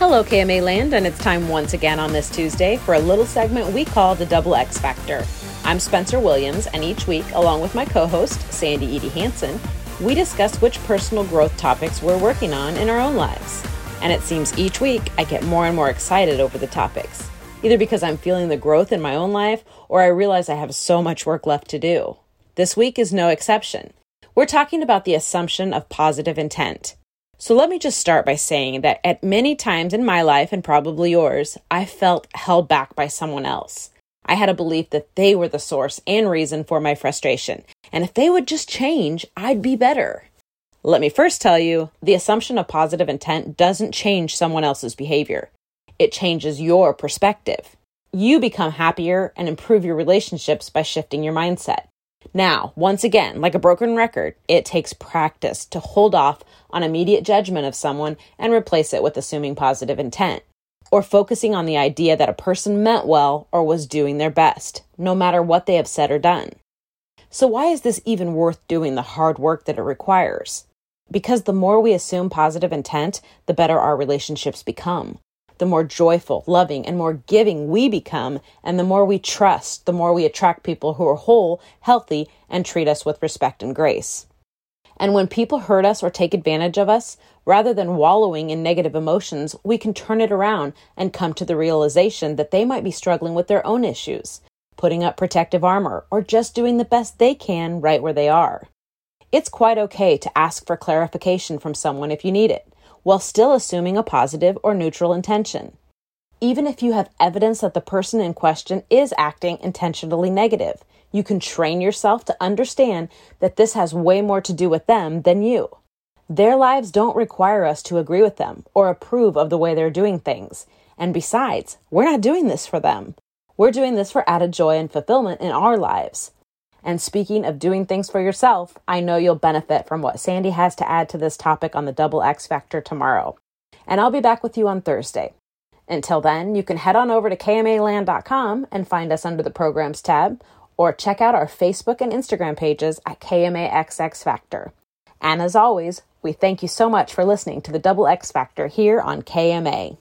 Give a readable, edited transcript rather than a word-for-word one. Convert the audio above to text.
Hello, KMA Land, and it's time once again on this Tuesday for a little segment we call the Double X Factor. I'm Spencer Williams, and each week, along with my co-host, Sandy Edie Hansen, we discuss which personal growth topics we're working on in our own lives. And it seems each week I get more and more excited over the topics, either because I'm feeling the growth in my own life or I realize I have so much work left to do. This week is no exception. We're talking about the assumption of positive intent. So let me just start by saying that at many times in my life, and probably yours, I felt held back by someone else. I had a belief that they were the source and reason for my frustration, and if they would just change, I'd be better. Let me first tell you, the assumption of positive intent doesn't change someone else's behavior. It changes your perspective. You become happier and improve your relationships by shifting your mindset. Now, once again, like a broken record, it takes practice to hold off on immediate judgment of someone and replace it with assuming positive intent, or focusing on the idea that a person meant well or was doing their best, no matter what they have said or done. So why is this even worth doing the hard work that it requires? Because the more we assume positive intent, the better our relationships become. The more joyful, loving, and more giving we become, and the more we trust, the more we attract people who are whole, healthy, and treat us with respect and grace. And when people hurt us or take advantage of us, rather than wallowing in negative emotions, we can turn it around and come to the realization that they might be struggling with their own issues, putting up protective armor, or just doing the best they can right where they are. It's quite okay to ask for clarification from someone if you need it, while still assuming a positive or neutral intention. Even if you have evidence that the person in question is acting intentionally negative, you can train yourself to understand that this has way more to do with them than you. Their lives don't require us to agree with them or approve of the way they're doing things. And besides, we're not doing this for them. We're doing this for added joy and fulfillment in our lives. And speaking of doing things for yourself, I know you'll benefit from what Sandy has to add to this topic on the Double X Factor tomorrow. And I'll be back with you on Thursday. Until then, you can head on over to kmaland.com and find us under the Programs tab, or check out our Facebook and Instagram pages at KMAXX Factor. And as always, we thank you so much for listening to the Double X Factor here on KMA.